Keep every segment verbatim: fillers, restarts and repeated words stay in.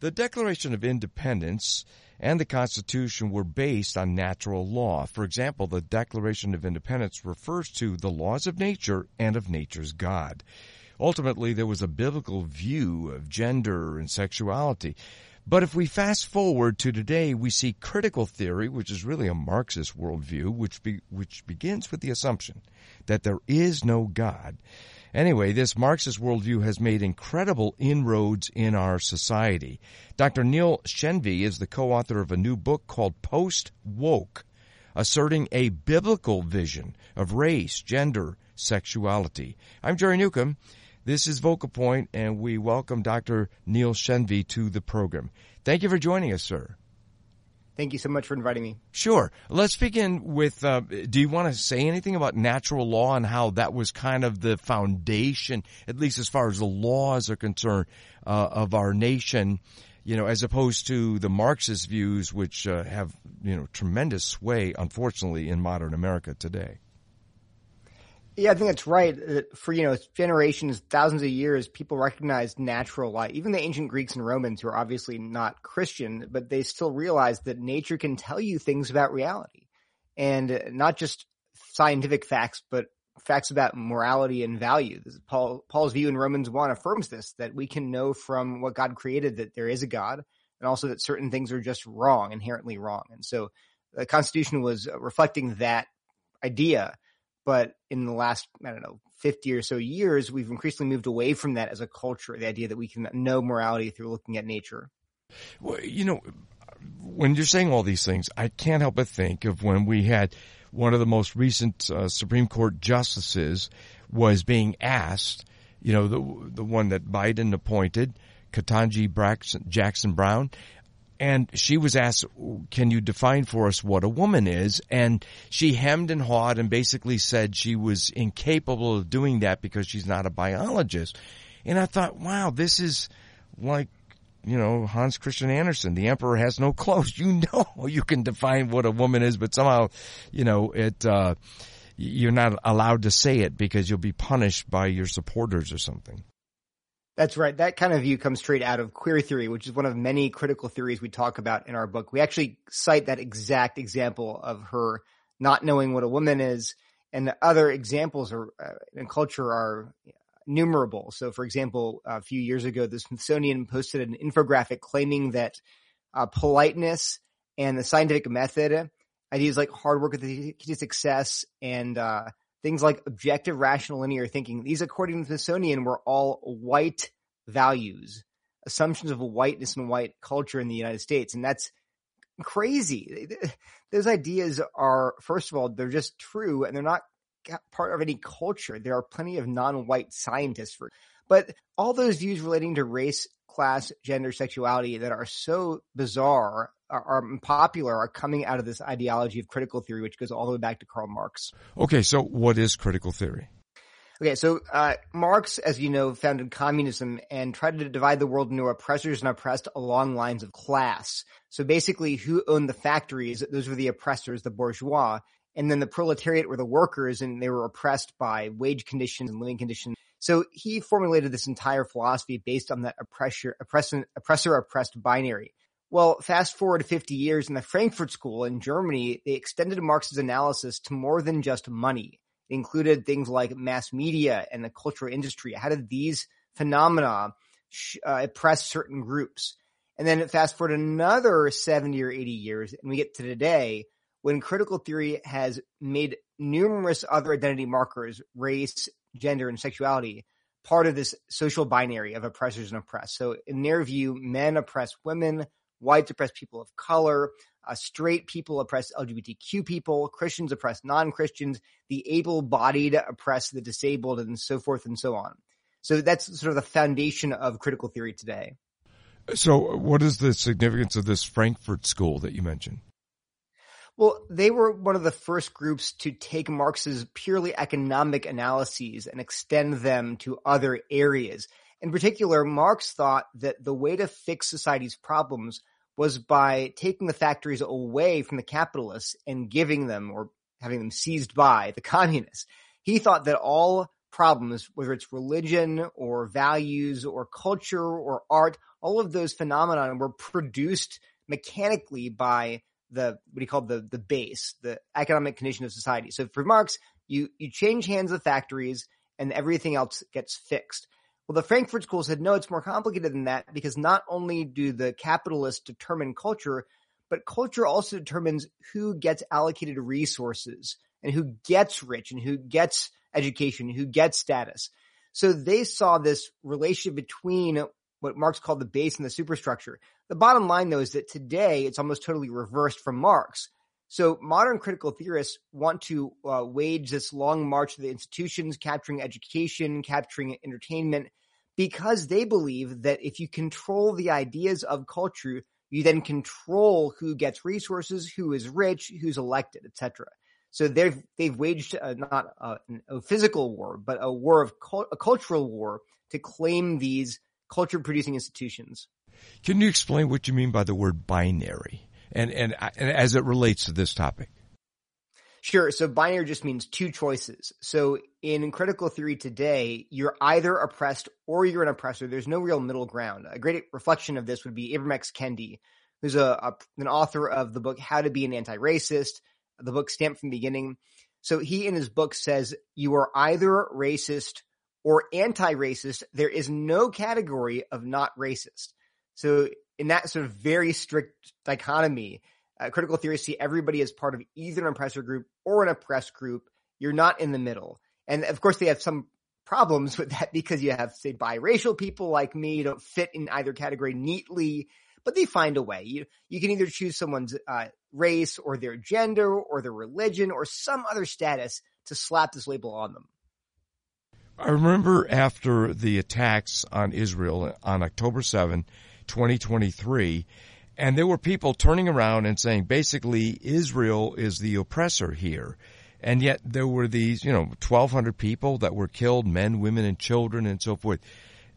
The Declaration of Independence and the Constitution were based on natural law. For example, the Declaration of Independence refers to the laws of nature and of nature's God. Ultimately, there was a biblical view of gender and sexuality. But if we fast forward to today, we see critical theory, which is really a Marxist worldview, which be, which begins with the assumption that there is no God. Anyway, this Marxist worldview has made incredible inroads in our society. Doctor Neil Shenvi is the co-author of a new book called Post-Woke, asserting a biblical vision of race, gender, sexuality. I'm Jerry Newcomb. This is Vocal Point, and we welcome Doctor Neil Shenvi to the program. Thank you for joining us, sir. Thank you so much for inviting me. Sure. Let's begin with, uh, do you want to say anything about natural law and how that was kind of the foundation, at least as far as the laws are concerned, uh, of our nation, you know, as opposed to the Marxist views, which uh, have, you know, tremendous sway, unfortunately, in modern America today? Yeah, I think that's right. For, you know, generations, thousands of years, people recognized natural law. Even the ancient Greeks and Romans, who are obviously not Christian, but they still realized that nature can tell you things about reality. And not just scientific facts, but facts about morality and value. This is Paul, Paul's view in Romans one affirms this, that we can know from what God created that there is a God, and also that certain things are just wrong, inherently wrong. And so the Constitution was reflecting that idea. But in the last, I don't know, fifty or so years, we've increasingly moved away from that as a culture, the idea that we can know morality through looking at nature. Well, you know, when you're saying all these things, I can't help but think of when we had one of the most recent uh, Supreme Court justices was being asked, you know, the the one that Biden appointed, Ketanji Braxton, Jackson Brown, and she was asked, can you define for us what a woman is? And she hemmed and hawed and basically said she was incapable of doing that because she's not a biologist. And I thought, wow, this is like, you know, Hans Christian Andersen, the emperor has no clothes. You know, you can define what a woman is, but somehow, you know, it, uh, you're not allowed to say it because you'll be punished by your supporters or something. That's right. That kind of view comes straight out of queer theory, which is one of many critical theories we talk about in our book. We actually cite that exact example of her not knowing what a woman is, and the other examples are, uh, in culture are numerable. So, for example, a few years ago, the Smithsonian posted an infographic claiming that uh, politeness and the scientific method, ideas like hard work with the key to success, and uh things like objective, rational, linear thinking, these, according to the Smithsonian, were all white values, assumptions of whiteness and white culture in the United States. And that's crazy. Those ideas are, first of all, they're just true, and they're not part of any culture. There are plenty of non-white scientists for, but all those views relating to race, class, gender, sexuality that are so bizarre are, are popular are coming out of this ideology of critical theory, which goes all the way back to Karl Marx. Okay, so what is critical theory? Okay, so uh Marx, as you know, founded communism and tried to divide the world into oppressors and oppressed along lines of class. So basically, who owned the factories? Those were the oppressors, the bourgeois. And then the proletariat were the workers, and they were oppressed by wage conditions and living conditions. So he formulated this entire philosophy based on that oppressor, oppressor, oppressor oppressed binary. Well, fast forward fifty years in the Frankfurt School in Germany, they extended Marx's analysis to more than just money. It included things like mass media and the cultural industry. How did these phenomena uh, oppress certain groups? And then fast forward another seventy or eighty years, and we get to today, when critical theory has made numerous other identity markers, race, gender, and sexuality, part of this social binary of oppressors and oppressed. So in their view, men oppress women, whites oppress people of color, uh, straight people oppress L G B T Q people, Christians oppress non-Christians, the able-bodied oppress the disabled, and so forth and so on. So that's sort of the foundation of critical theory today. So what is the significance of this Frankfurt School that you mentioned? Well, they were one of the first groups to take Marx's purely economic analyses and extend them to other areas. In particular, Marx thought that the way to fix society's problems was by taking the factories away from the capitalists and giving them, or having them seized by, the communists. He thought that all problems, whether it's religion or values or culture or art, all of those phenomena were produced mechanically by the, what he called the, the base, the economic condition of society. So for Marx, you, you change hands of factories and everything else gets fixed. Well, the Frankfurt School said, no, it's more complicated than that, because not only do the capitalists determine culture, but culture also determines who gets allocated resources and who gets rich and who gets education, who gets status. So they saw this relationship between what Marx called the base and the superstructure. The bottom line, though, is that today it's almost totally reversed from Marx. So modern critical theorists want to uh, wage this long march to the institutions, capturing education, capturing entertainment, because they believe that if you control the ideas of culture, you then control who gets resources, who is rich, who's elected, et cetera. So they've they've waged a, not a, a physical war, but a war of cult, a cultural war to claim these culture-producing institutions. Can you explain what you mean by the word binary, and and, and as it relates to this topic? Sure. So binary just means two choices. So in critical theory today, you're either oppressed or you're an oppressor. There's no real middle ground. A great reflection of this would be Ibram X. Kendi, who's a, a an author of the book How to Be an Anti-Racist, the book Stamped from the Beginning. So he in his book says you are either racist or anti-racist. There is no category of not racist. So in that sort of very strict dichotomy, uh, critical theorists see everybody as part of either an oppressor group or an oppressed group. You're not in the middle. And of course they have some problems with that, because you have, say, biracial people like me, you don't fit in either category neatly, but they find a way. You, you can either choose someone's uh, race or their gender or their religion or some other status to slap this label on them. I remember after the attacks on Israel on October seventh, twenty twenty-three, and there were people turning around and saying basically Israel is the oppressor here. And yet there were these, you know, twelve hundred people that were killed, men, women, and children and so forth.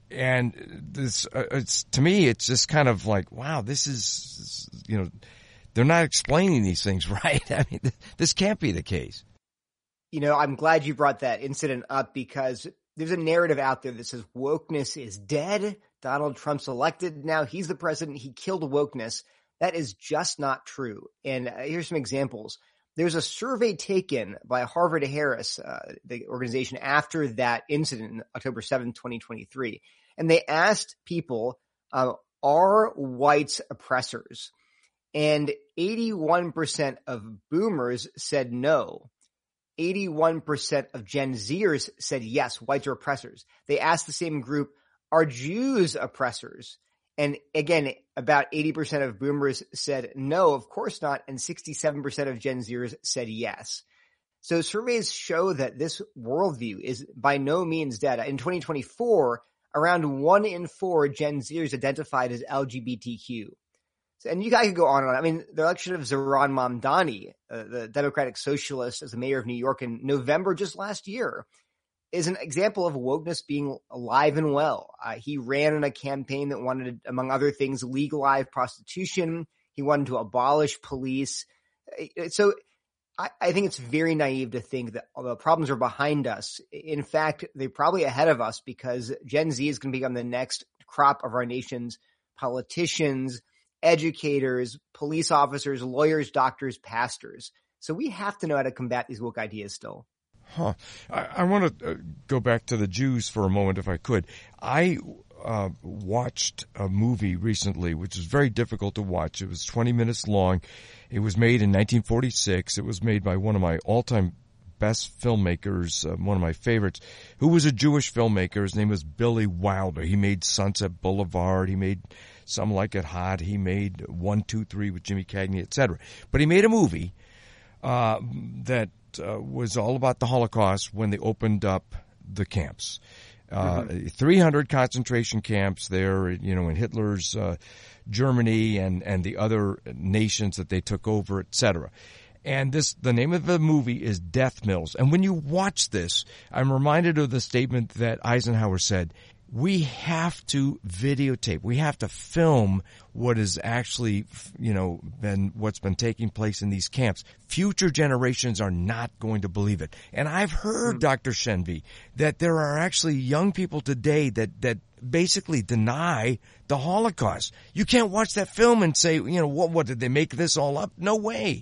And this, uh, it's, to me, it's just kind of like, wow, this is, you know, they're not explaining these things right. I mean, this can't be the case. You know, I'm glad you brought that incident up, because there's a narrative out there that says wokeness is dead. Donald Trump's elected now. He's the president. He killed wokeness. That is just not true. And uh, here's some examples. There's a survey taken by Harvard Harris, uh, the organization, after that incident, October seventh, twenty twenty-three. And they asked people, uh, are whites oppressors? And eighty-one percent of boomers said no. eighty-one percent of Gen Zers said yes, whites are oppressors. They asked the same group, are Jews oppressors? And again, about eighty percent of boomers said no, of course not, and sixty-seven percent of Gen Zers said yes. So surveys show that this worldview is by no means dead. In twenty twenty-four, around one in four Gen Zers identified as L G B T Q. So, and you guys could go on and on. I mean, the election of Zohran Mamdani, uh, the Democratic Socialist, as the mayor of New York in November just last year, is an example of wokeness being alive and well. Uh, he ran in a campaign that wanted, among other things, legalize prostitution. He wanted to abolish police. So I, I think it's very naive to think that the problems are behind us. In fact, they're probably ahead of us, because Gen Z is going to become the next crop of our nation's politicians, educators, police officers, lawyers, doctors, pastors. So we have to know how to combat these woke ideas still. Huh. I, I want to uh, go back to the Jews for a moment, if I could. I uh, watched a movie recently, which was very difficult to watch. It was twenty minutes long. It was made in nineteen forty-six. It was made by one of my all-time best filmmakers, uh, one of my favorites, who was a Jewish filmmaker. His name was Billy Wilder. He made Sunset Boulevard. He made Some Like It Hot. He made One, Two, Three with Jimmy Cagney, et cetera. But he made a movie uh, that Uh, was all about the Holocaust when they opened up the camps. Uh, mm-hmm. three hundred concentration camps there, you know, in Hitler's uh, Germany and, and the other nations that they took over, et cetera. And this, the name of the movie is Death Mills. And when you watch this, I'm reminded of the statement that Eisenhower said, we have to videotape, we have to film what is actually, you know, been, what's been taking place in these camps. Future generations are not going to believe it. And I've heard, mm-hmm. Doctor Shenvi, that there are actually young people today that, that basically deny the Holocaust. You can't watch that film and say, you know, what, what did they make this all up? No way.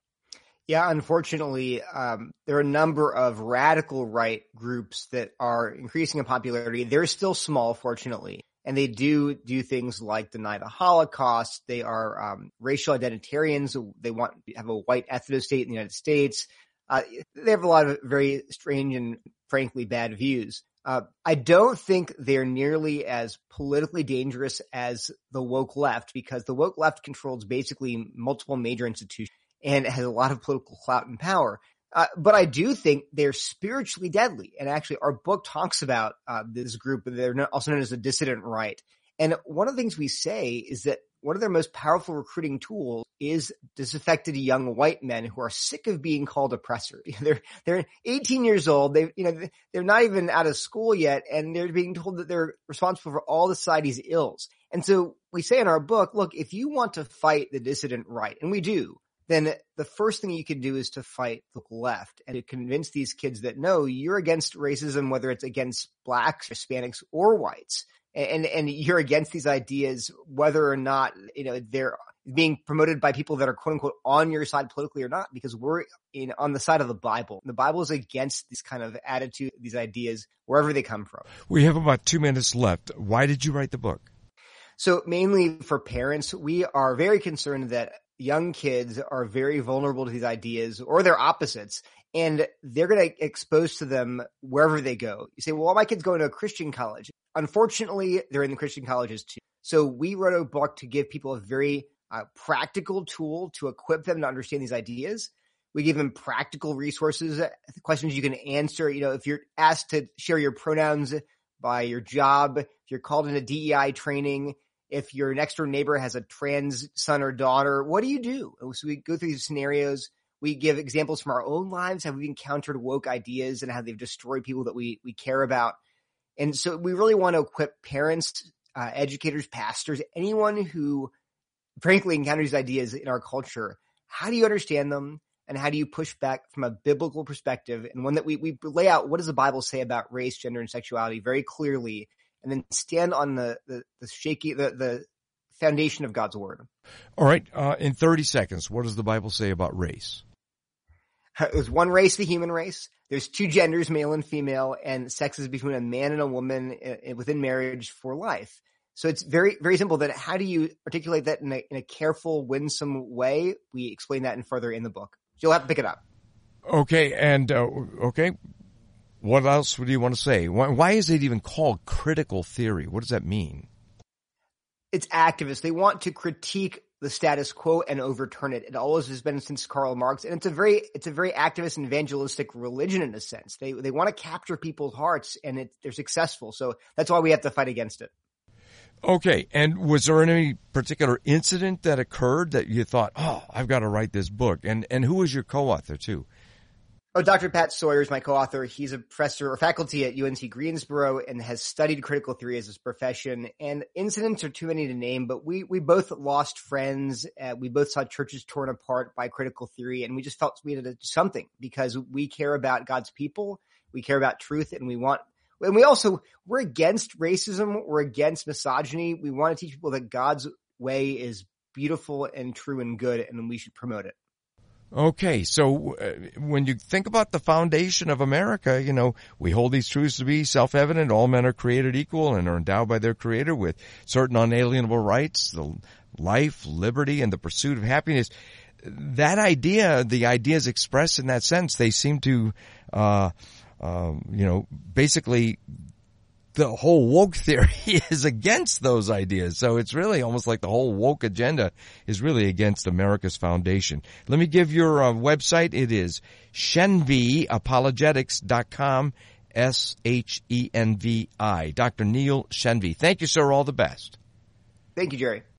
Yeah, unfortunately, um, there are a number of radical right groups that are increasing in popularity. They're still small, fortunately, and they do do things like deny the Holocaust. They are um, racial identitarians. They want to have a white ethnostate in the United States. Uh, they have a lot of very strange and frankly bad views. Uh, I don't think they're nearly as politically dangerous as the woke left, because the woke left controls basically multiple major institutions and has a lot of political clout and power. Uh, but I do think they're spiritually deadly. And actually, our book talks about uh, this group. They're also known as the dissident right. And one of the things we say is that one of their most powerful recruiting tools is disaffected young white men who are sick of being called oppressors. They're they're eighteen years old. They you know they're not even out of school yet, and they're being told that they're responsible for all the society's ills. And so we say in our book, look, if you want to fight the dissident right, and we do, then the first thing you can do is to fight the left and to convince these kids that no, you're against racism, whether it's against blacks, Hispanics, or whites. And, and you're against these ideas, whether or not, you know, they're being promoted by people that are quote unquote on your side politically or not, because we're in, on the side of the Bible. The Bible is against this kind of attitude, these ideas, wherever they come from. We have about two minutes left. Why did you write the book? So mainly for parents, we are very concerned that young kids are very vulnerable to these ideas or their opposites, and they're going to get exposed to them wherever they go. You say, well, all my kids go to a Christian college. Unfortunately, they're in the Christian colleges too. So we wrote a book to give people a very uh, practical tool to equip them to understand these ideas. We give them practical resources, questions you can answer. You know, if you're asked to share your pronouns by your job, if you're called into D E I training, if your next door neighbor has a trans son or daughter, what do you do? So we go through these scenarios. We give examples from our own lives, how we've encountered woke ideas and how they've destroyed people that we we care about. And so we really want to equip parents, uh, educators, pastors, anyone who frankly encounters these ideas in our culture. How do you understand them? And how do you push back from a biblical perspective? And one that we, we lay out, what does the Bible say about race, gender, and sexuality very clearly, and then stand on the, the, the shaky, the, the foundation of God's word. All right. Uh, in thirty seconds, what does the Bible say about race? There's one race, the human race. There's two genders, male and female, and sex is between a man and a woman within marriage for life. So it's very, very simple. That how do you articulate that in a, in a careful, winsome way? We explain that in further in the book. So you'll have to pick it up. Okay. And, uh, okay. What else would you want to say? Why, why is it even called critical theory? What does that mean? It's activists. They want to critique the status quo and overturn it. It always has been since Karl Marx, and it's a very, it's a very activist and evangelistic religion in a sense. They, they want to capture people's hearts, and it, they're successful. So that's why we have to fight against it. Okay. And was there any particular incident that occurred that you thought, oh, I've got to write this book? And, and who was your co-author too? Oh, Doctor Pat Sawyer is my co-author. He's a professor or faculty at U N C Greensboro and has studied critical theory as his profession. And incidents are too many to name, but we, we both lost friends. Uh, we both saw churches torn apart by critical theory, and we just felt we had to do something because we care about God's people. We care about truth, and we want, and we also, we're against racism. We're against misogyny. We want to teach people that God's way is beautiful and true and good, and we should promote it. Okay, so uh, when you think about the foundation of America, you know, we hold these truths to be self-evident. All men are created equal and are endowed by their Creator with certain unalienable rights, the life, liberty, and the pursuit of happiness. That idea, the ideas expressed in that sense, they seem to, uh, uh, you know, basically the whole woke theory is against those ideas. So it's really almost like the whole woke agenda is really against America's foundation. Let me give your uh, website. It is shenvi apologetics dot com, S H E N V I. Doctor Neil Shenvi. Thank you, sir. All the best. Thank you, Jerry.